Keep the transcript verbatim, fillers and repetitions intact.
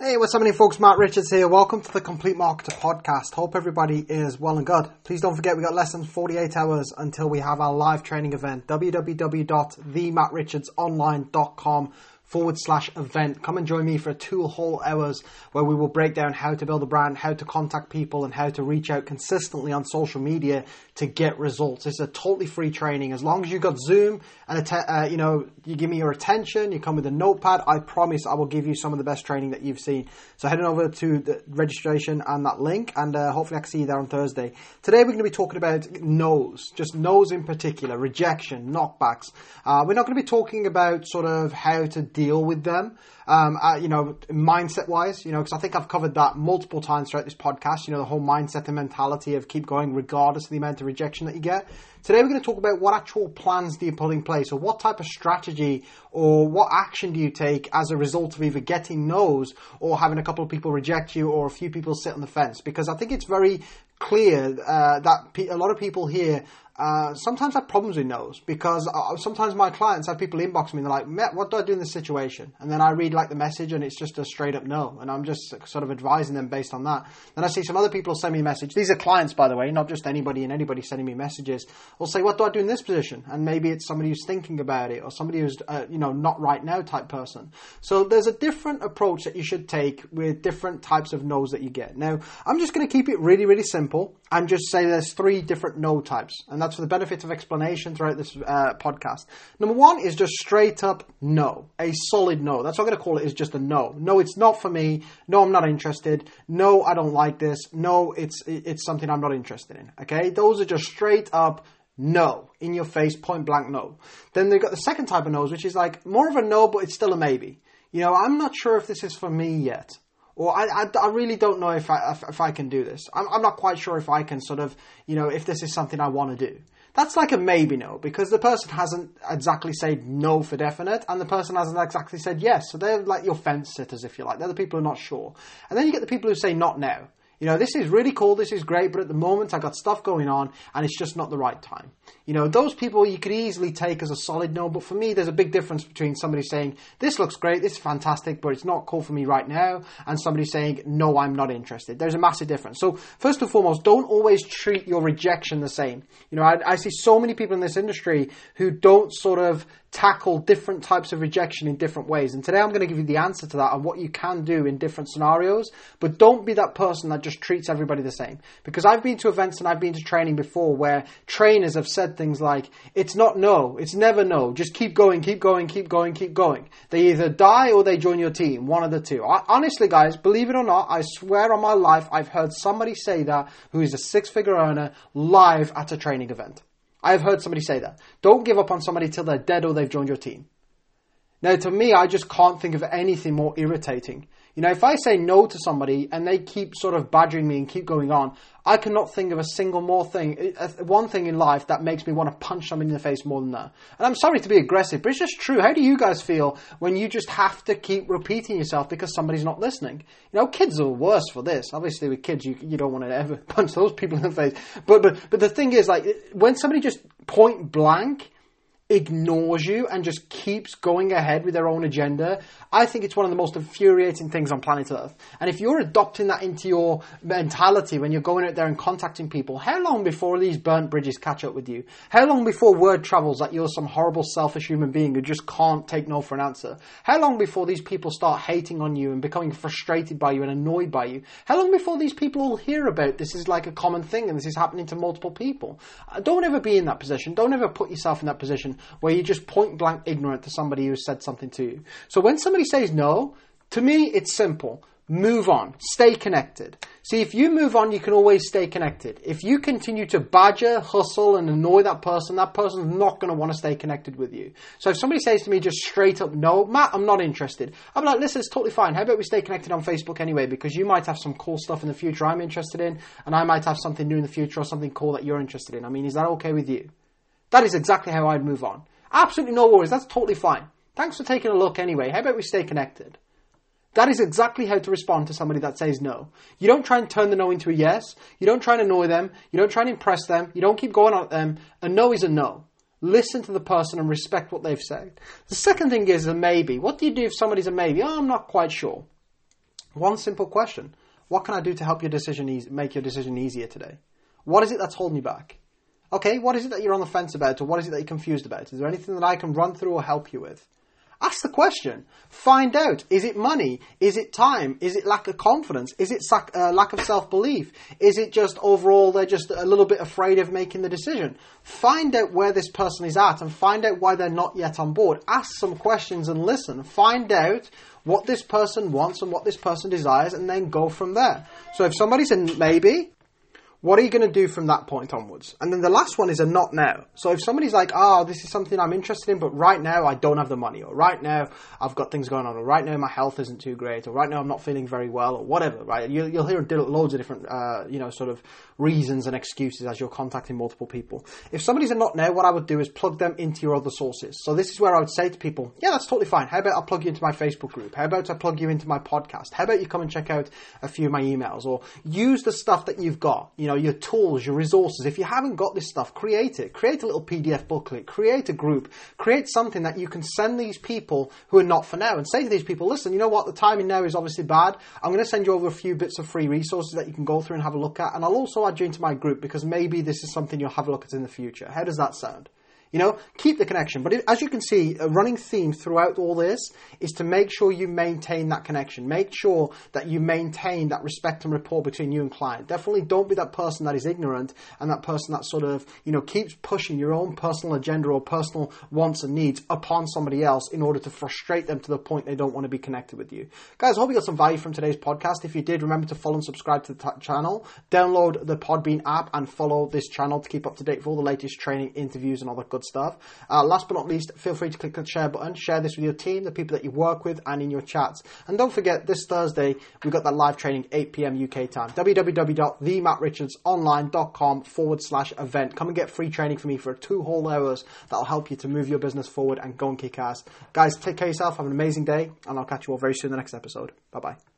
Hey, what's happening, folks? Matt Richards here. Welcome to the Complete Marketer Podcast. Hope everybody is well and good. Please don't forget, we got less than forty-eight hours until we have our live training event. www.themattrichardsonline.com forward slash event. Come and join me for two whole hours where we will break down how to build a brand, how to contact people, and how to reach out consistently on social media to get results. It's a totally free training. As long as you got Zoom and att- uh, you know you give me your attention, you come with a notepad, I promise I will give you some of the best training that you've seen. So head on over to the registration and that link, and uh, hopefully I can see you there on Thursday. Today we're going to be talking about no's, just no's in particular, rejection, knockbacks. Uh, we're not going to be talking about sort of how to deal with them, um, uh, you know, mindset-wise, you know, because I think I've covered that multiple times throughout this podcast, you know, the whole mindset and mentality of keep going regardless of the amount of rejection that you get. Today we're going to talk about what actual plans do you put in place, or what type of strategy or what action do you take as a result of either getting no's or having a couple of people reject you or a few people sit on the fence. Because I think it's very clear uh, that pe- a lot of people here Uh, sometimes I have problems with no's, because uh, sometimes my clients have people inbox me and they're like, Matt, what do I do in this situation? And then I read like the message and it's just a straight up no. And I'm just sort of advising them based on that. Then I see some other people send me a message. These are clients, by the way, not just anybody and anybody sending me messages. Will say, what do I do in this position? And maybe it's somebody who's thinking about it, or somebody who's, uh, you know, not right now type person. So there's a different approach that you should take with different types of no's that you get. Now, I'm just going to keep it really, really simple and just say there's three different no types. And that's for the benefit of explanation throughout this uh, podcast. Number one is just straight up no. A solid no. That's what I'm going to call it, is just a no. No, it's not for me. No, I'm not interested. No, I don't like this. No, it's it's something I'm not interested in. Okay? Those are just straight up no. In your face, point blank no. Then they've got the second type of no's, which is like more of a no, but it's still a maybe. You know, I'm not sure if this is for me yet. Or I, I, I really don't know if I if, if I can do this. I'm, I'm not quite sure if I can sort of, you know, if this is something I want to do. That's like a maybe no, because the person hasn't exactly said no for definite, and the person hasn't exactly said yes. So they're like your fence sitters, if you like. They're the people who are not sure. And then you get the people who say not now. You know, this is really cool, this is great, but at the moment I got stuff going on and it's just not the right time. You know, those people you could easily take as a solid no, but for me there's a big difference between somebody saying, this looks great, this is fantastic, but it's not cool for me right now, and somebody saying, no, I'm not interested. There's a massive difference. So first and foremost, don't always treat your rejection the same. You know, I, I see so many people in this industry who don't sort of tackle different types of rejection in different ways. And today I'm going to give you the answer to that and what you can do in different scenarios. But don't be that person that just treats everybody the same. Because I've been to events and I've been to training before where trainers have said things like, it's not no, it's never no, just keep going, keep going, keep going, keep going. They either die or they join your team, one of the two. I, honestly, guys, believe it or not, I swear on my life, I've heard somebody say that who is a six-figure earner live at a training event. I've heard somebody say that. Don't give up on somebody till they're dead or they've joined your team. Now, to me, I just can't think of anything more irritating. You know, if I say no to somebody and they keep sort of badgering me and keep going on, I cannot think of a single more thing, one thing in life that makes me want to punch somebody in the face more than that. And I'm sorry to be aggressive, but it's just true. How do you guys feel when you just have to keep repeating yourself because somebody's not listening? You know, kids are worse for this. Obviously, with kids, you you don't want to ever punch those people in the face. But but but the thing is, like, when somebody just point blank ignores you and just keeps going ahead with their own agenda, I think it's one of the most infuriating things on planet Earth. And if you're adopting that into your mentality when you're going out there and contacting people, how long before these burnt bridges catch up with you? How long before word travels that you're some horrible selfish human being who just can't take no for an answer? How long before these people start hating on you and becoming frustrated by you and annoyed by you? How long before these people will hear about this is like a common thing and this is happening to multiple people? Don't ever be in that position. Don't ever put yourself in that position where you're just point blank ignorant to somebody who said something to you. So when somebody says no, to me, it's simple. Move on. Stay connected. See, if you move on, you can always stay connected. If you continue to badger, hustle, and annoy that person, that person's not going to want to stay connected with you. So if somebody says to me just straight up, no, Matt, I'm not interested, I'm like, listen, it's totally fine. How about we stay connected on Facebook anyway? Because you might have some cool stuff in the future I'm interested in, and I might have something new in the future or something cool that you're interested in. I mean, is that okay with you? That is exactly how I'd move on. Absolutely no worries. That's totally fine. Thanks for taking a look anyway. How about we stay connected? That is exactly how to respond to somebody that says no. You don't try and turn the no into a yes. You don't try and annoy them. You don't try and impress them. You don't keep going on at them. A no is a no. Listen to the person and respect what they've said. The second thing is a maybe. What do you do if somebody's a maybe? Oh, I'm not quite sure. One simple question. What can I do to help your decision e- make your decision easier today? What is it that's holding you back? Okay, what is it that you're on the fence about, or what is it that you're confused about? Is there anything that I can run through or help you with? Ask the question. Find out. Is it money? Is it time? Is it lack of confidence? Is it sac- uh, lack of self-belief? Is it just overall they're just a little bit afraid of making the decision? Find out where this person is at and find out why they're not yet on board. Ask some questions and listen. Find out what this person wants and what this person desires, and then go from there. So if somebody's in maybe, what are you going to do from that point onwards? And then the last one is a not now. So if somebody's like, oh, this is something I'm interested in, but right now I don't have the money, or right now I've got things going on, or right now my health isn't too great, or right now I'm not feeling very well, or whatever, right? You'll, you'll hear loads of different, uh, you know, sort of reasons and excuses as you're contacting multiple people. If somebody's a not now, what I would do is plug them into your other sources. So this is where I would say to people, yeah, that's totally fine. How about I plug you into my Facebook group? How about I plug you into my podcast? How about you come and check out a few of my emails, or use the stuff that you've got, you know, your tools, your resources. If you haven't got this stuff, create it. Create a little P D F booklet. Create a group. Create something that you can send these people who are not for now, and say to these people, listen, you know what? The timing now is obviously bad. I'm going to send you over a few bits of free resources that you can go through and have a look at, and I'll also add you into my group because maybe this is something you'll have a look at in the future. How does that sound? You know, keep the connection. But if, as you can see, a running theme throughout all this is to make sure you maintain that connection. Make sure that you maintain that respect and rapport between you and client. Definitely don't be that person that is ignorant and that person that sort of, you know, keeps pushing your own personal agenda or personal wants and needs upon somebody else in order to frustrate them to the point they don't want to be connected with you. Guys, I hope you got some value from today's podcast. If you did, remember to follow and subscribe to the t- channel. Download the Podbean app and follow this channel to keep up to date with all the latest training, interviews, and all that good stuff. Uh, last but not least, feel free to click the share button, share this with your team, the people that you work with, and in your chats. And don't forget, this Thursday, we've got that live training, eight p.m. U K time. www.thematrichardsonline.com forward slash event. Come and get free training from me for two whole hours that'll help you to move your business forward and go and kick ass. Guys, take care of yourself, have an amazing day, and I'll catch you all very soon in the next episode. Bye-bye.